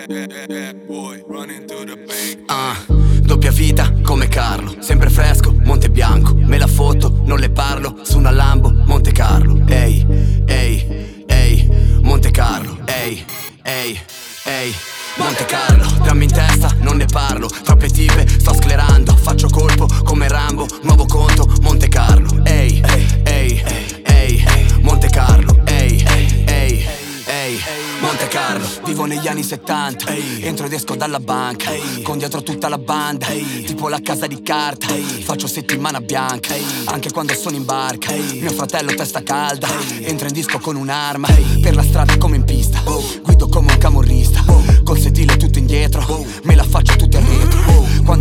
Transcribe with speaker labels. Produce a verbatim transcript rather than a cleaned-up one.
Speaker 1: Ah, doppia vita come Carlo, sempre fresco, Monte Bianco. Me la foto, non le parlo, su una Lambo, Monte Carlo. Ehi, ehi, ehi, Monte Carlo. Ehi, ehi, ehi, Monte Carlo. Drammi in testa, non ne parlo. Troppe tipe, sto sclerando. Faccio colpo come Rambo, nuovo conto, Monte Carlo. Ehi, ehi, ehi, ehi, Monte Carlo. Ehi, ehi, ehi, Monte Carlo. Vivo negli anni settanta, entro ed esco dalla banca, con dietro tutta la banda, tipo la casa di carta. Faccio settimana bianca, anche quando sono in barca. Mio fratello testa calda, entra in disco con un'arma. Per la strada come in pista, guido come un camorrista, col sedile tutto indietro, me la faccio tutta in